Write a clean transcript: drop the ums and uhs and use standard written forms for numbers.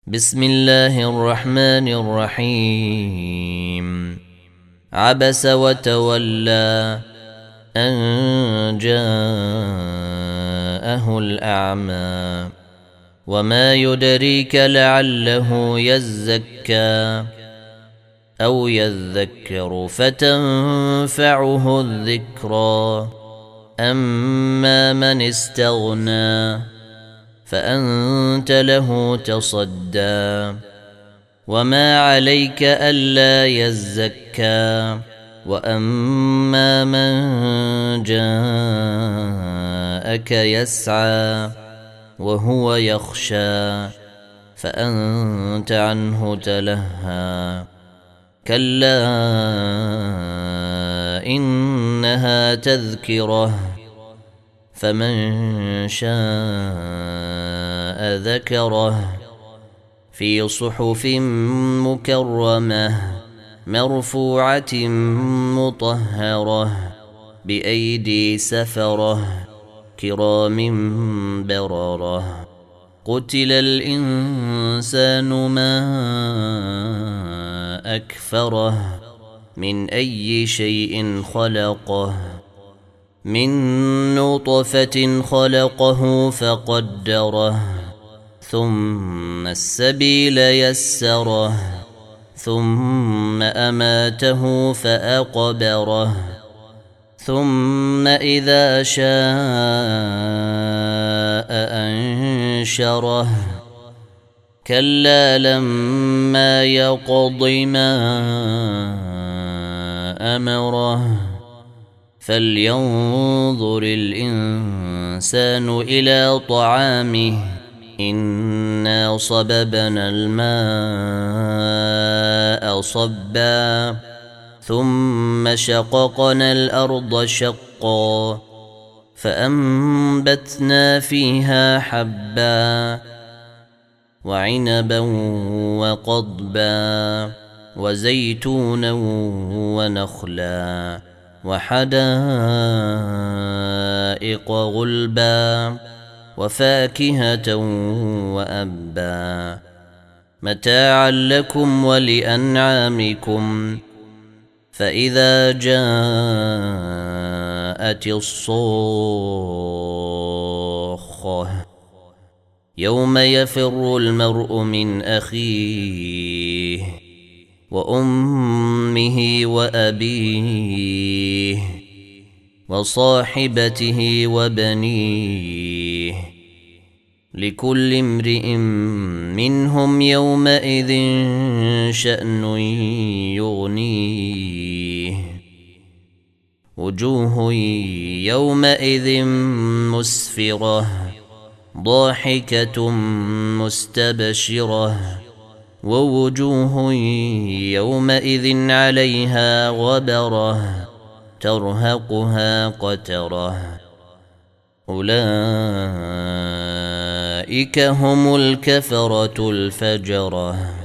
بسم الله الرحمن الرحيم. عبس وتولى أن جاءه الأعمى وما يدريك لعله يزكى أو يذكر فتنفعه الذكرى أما من استغنى فأنت له تصدى وما عليك ألا يزكى وأما من جاءك يسعى وهو يخشى فأنت عنه تلهى كلا إنها تذكرة فمن شاء ذكره في صحف مكرمة مرفوعة مطهرة بأيدي سفرة كرام بررة قتل الإنسان ما أكفره من أي شيء خلقه من نطفة خلقه فقدره ثم السبيل يسره ثم أماته فأقبره ثم إذا شاء أنشره كلا لما يقض ما أمره فلينظر الإنسان إلى طعامه إنا صببنا الماء صبا ثم شققنا الأرض شقا فأنبتنا فيها حبا وعنبا وقضبا وزيتونا ونخلا وحدائق غلبا وفاكهة وأبا متاعا لكم ولأنعامكم فإذا جاءت الصاخة يوم يفر المرء من أخيه وأمه وأبيه وصاحبته وبنيه لكل امرئ منهم يومئذ شأن يغنيه وجوه يومئذ مسفرة ضاحكة مستبشرة ووجوه يومئذ عليها غبرة ترهقها قترة أولئك هم الكفرة الفجرة.